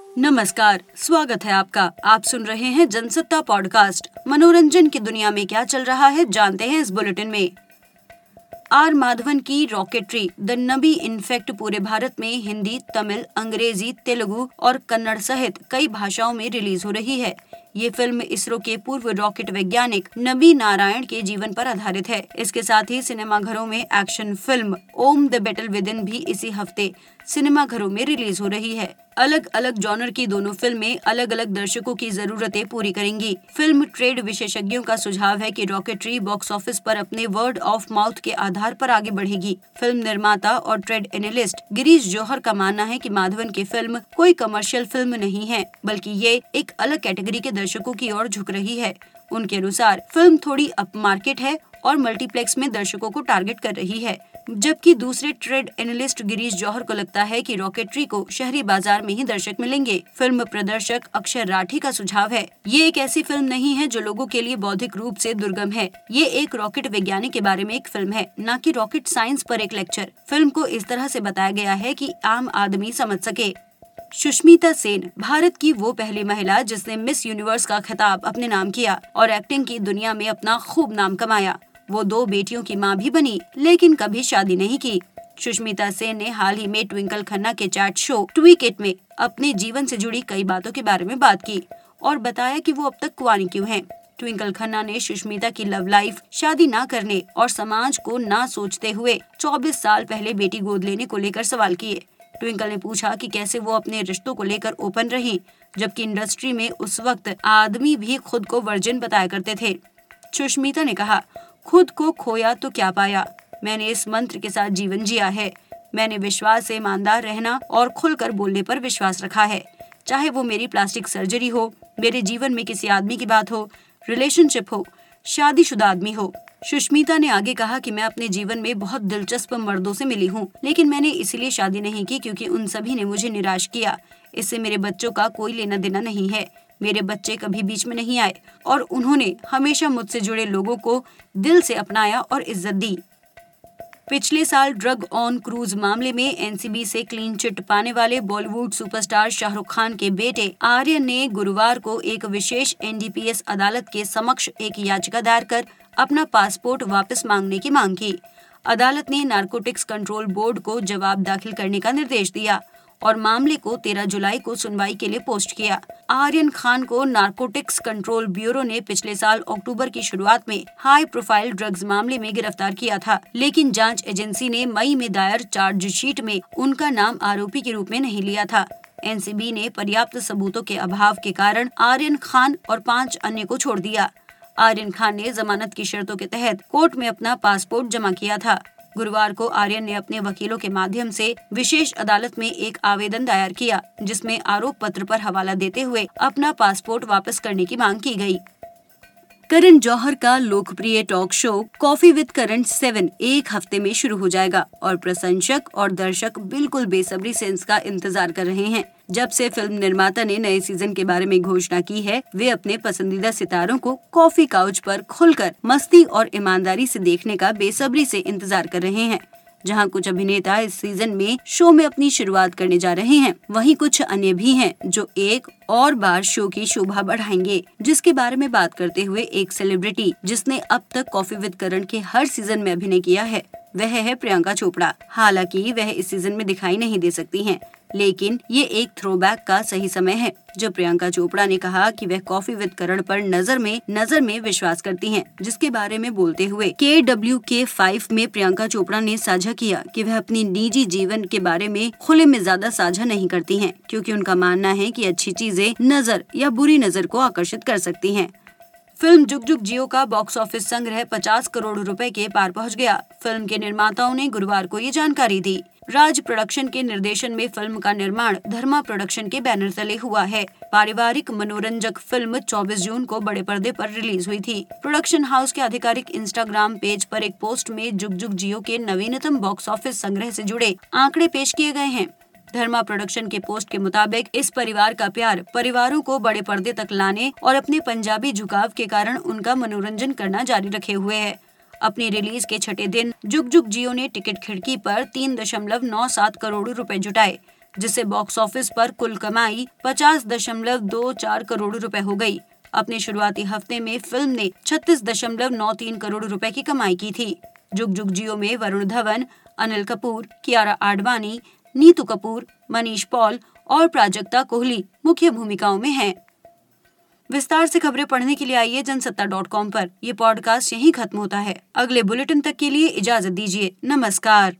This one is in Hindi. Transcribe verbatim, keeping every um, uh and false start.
नमस्कार, स्वागत है आपका। आप सुन रहे हैं जनसत्ता पॉडकास्ट। मनोरंजन की दुनिया में क्या चल रहा है जानते हैं इस बुलेटिन में। आर माधवन की रॉकेटरी द नबी इनफैक्ट पूरे भारत में हिंदी, तमिल, अंग्रेजी, तेलुगु और कन्नड़ सहित कई भाषाओं में रिलीज हो रही है। ये फिल्म इसरो के पूर्व रॉकेट वैज्ञानिक नबी नारायण के जीवन पर आधारित है। इसके साथ ही सिनेमाघरों में action film Om the battle within भी इसी हफ्ते सिनेमाघरों में रिलीज हो रही है। अलग अलग जॉनर की दोनों फिल्में अलग अलग दर्शकों की जरूरतें पूरी करेंगी। फिल्म ट्रेड विशेषज्ञों का सुझाव है कि रॉकेटरी बॉक्स ऑफिस पर अपने वर्ड ऑफ माउथ के आधार पर आगे बढ़ेगी। फिल्म निर्माता और ट्रेड एनालिस्ट गिरीश जौहर का मानना है कि माधवन की फिल्म कोई कमर्शियल फिल्म नहीं है, बल्कि ये एक अलग कैटेगरी के दर्शकों की ओर झुक रही है। उनके अनुसार फिल्म थोड़ी अप मार्केट है और मल्टीप्लेक्स में दर्शकों को टारगेट कर रही है, जबकि दूसरे ट्रेड एनालिस्ट गिरीश जौहर को लगता है कि रॉकेटरी को शहरी बाजार में ही दर्शक मिलेंगे। फिल्म प्रदर्शक अक्षय राठी का सुझाव है, ये एक ऐसी फिल्म नहीं है जो लोगों के लिए बौद्धिक रूप से दुर्गम है। ये एक रॉकेट वैज्ञानिक के बारे में एक फिल्म है, न कि रॉकेट साइंस पर एक लेक्चर। फिल्म को इस तरह से बताया गया है कि आम आदमी समझ सके। सुष्मिता सेन भारत की वो पहली महिला जिसने मिस यूनिवर्स का खिताब अपने नाम किया और एक्टिंग की दुनिया में अपना खूब नाम कमाया। वो दो बेटियों की मां भी बनी, लेकिन कभी शादी नहीं की। सुष्मिता सेन ने हाल ही में ट्विंकल खन्ना के चैट शो ट्वीक इट में अपने जीवन से जुड़ी कई बातों के बारे में बात की और बताया कि वो अब तक कुंवारी क्यों हैं। ट्विंकल खन्ना ने सुष्मिता की लव लाइफ, शादी ना करने और समाज को ना सोचते हुए चौबीस साल पहले बेटी गोद लेने को लेकर सवाल किए। ट्विंकल ने पूछा कि कैसे वो अपने रिश्तों को लेकर ओपन रही, जबकि इंडस्ट्री में उस वक्त आदमी भी खुद को वर्जिन बताया करते थे। सुष्मिता ने कहा, खुद को खोया तो क्या पाया। मैंने इस मंत्र के साथ जीवन जिया है। मैंने विश्वास से ईमानदार रहना और खुलकर बोलने पर विश्वास रखा है। चाहे वो मेरी प्लास्टिक सर्जरी हो, मेरे जीवन में किसी आदमी की बात हो, रिलेशनशिप हो, शादीशुदा आदमी हो। सुष्मिता ने आगे कहा कि मैं अपने जीवन में बहुत दिलचस्प मर्दों से मिली हूँ, लेकिन मैंने इसलिए शादी नहीं की क्योंकि उन सभी ने मुझे निराश किया। इससे मेरे बच्चों का कोई लेना देना नहीं है। मेरे बच्चे कभी बीच में नहीं आए और उन्होंने हमेशा मुझसे जुड़े लोगों को दिल से अपनाया और इज्जत दी। पिछले साल ड्रग ऑन क्रूज मामले में एन सी बी से क्लीन चिट पाने वाले बॉलीवुड सुपरस्टार शाहरुख खान के बेटे आर्यन ने गुरुवार को एक विशेष एन डी पी एस अदालत के समक्ष एक याचिका दायर कर अपना पासपोर्ट वापस मांगने की मांग की। अदालत ने नारकोटिक्स कंट्रोल बोर्ड को जवाब दाखिल करने का निर्देश दिया और मामले को तेरह जुलाई को सुनवाई के लिए पोस्ट किया। आर्यन खान को नारकोटिक्स कंट्रोल ब्यूरो ने पिछले साल अक्टूबर की शुरुआत में हाई प्रोफाइल ड्रग्स मामले में गिरफ्तार किया था, लेकिन जांच एजेंसी ने मई में दायर चार्जशीट में उनका नाम आरोपी के रूप में नहीं लिया था। एन सी बी ने पर्याप्त सबूतों के अभाव के कारण आर्यन खान और पाँच अन्य को छोड़ दिया। आर्यन खान ने जमानत की शर्तों के तहत कोर्ट में अपना पासपोर्ट जमा किया था। गुरुवार को आर्यन ने अपने वकीलों के माध्यम से विशेष अदालत में एक आवेदन दायर किया, जिसमें आरोप पत्र पर हवाला देते हुए अपना पासपोर्ट वापस करने की मांग की गई। करण जौहर का लोकप्रिय talk show coffee with Karan seven एक हफ्ते में शुरू हो जाएगा और प्रशंसक और दर्शक बिल्कुल बेसब्री से इसका इंतजार कर रहे हैं। जब से फिल्म निर्माता ने नए सीजन के बारे में घोषणा की है, वे अपने पसंदीदा सितारों को कॉफी काउच पर खुलकर मस्ती और ईमानदारी से देखने का बेसब्री से इंतजार कर रहे हैं। जहां कुछ अभिनेता इस सीजन में शो में अपनी शुरुआत करने जा रहे हैं, वहीं कुछ अन्य भी हैं जो एक और बार शो की शोभा बढ़ाएंगे। जिसके बारे में बात करते हुए एक सेलिब्रिटी जिसने अब तक कॉफी विद करण के हर सीजन में अभिनय किया है, वह है प्रियंका चोपड़ा। हालांकि वह इस सीजन में दिखाई नहीं दे सकती हैं, लेकिन ये एक थ्रोबैक का सही समय है जब प्रियंका चोपड़ा ने कहा कि वह कॉफी विद करण पर नजर में नजर में विश्वास करती हैं, जिसके बारे में बोलते हुए के डब्ल्यू के फाइव में प्रियंका चोपड़ा ने साझा किया कि वह अपनी निजी जीवन के बारे में खुले में ज्यादा साझा नहीं करती हैं, क्योंकि उनका मानना है कि अच्छी चीजें नजर या बुरी नजर को आकर्षित कर सकती हैं। फिल्म जुग जुग जियो का बॉक्स ऑफिस संग्रह पचास करोड़ रुपए के पार पहुंच गया। फिल्म के निर्माताओं ने गुरुवार को ये जानकारी दी। राज प्रोडक्शन के निर्देशन में फिल्म का निर्माण धर्मा प्रोडक्शन के बैनर तले हुआ है। पारिवारिक मनोरंजक फिल्म चौबीस जून को बड़े पर्दे पर रिलीज हुई थी। प्रोडक्शन हाउस के आधिकारिक इंस्टाग्राम पेज पर एक पोस्ट में जुग जुग जियो के नवीनतम बॉक्स ऑफिस संग्रह से जुड़े आंकड़े पेश किए गए हैं। धर्मा प्रोडक्शन के पोस्ट के मुताबिक इस परिवार का प्यार परिवारों को बड़े पर्दे तक लाने और अपने पंजाबी झुकाव के कारण उनका मनोरंजन करना जारी रखे हुए है। अपनी रिलीज के छठे दिन जुग जुग जियो ने टिकट खिड़की पर तीन दशमलव नौ सात करोड़ रुपए जुटाए, जिससे बॉक्स ऑफिस पर कुल कमाई पचास दशमलव दो चार करोड़ रुपए हो गई। अपने शुरुआती हफ्ते में फिल्म ने छत्तीस दशमलव नौ तीन करोड़ रुपए की कमाई की थी। जुग जुग जियो में वरुण धवन, अनिल कपूर, कियारा आडवाणी, नीतू कपूर, मनीष पॉल और प्राजक्ता कोहली मुख्य भूमिकाओं में हैं। विस्तार से खबरें पढ़ने के लिए आइए जनसत्ता डॉट कॉम पर। ये पॉडकास्ट यहीं खत्म होता है। अगले बुलेटिन तक के लिए इजाजत दीजिए। नमस्कार।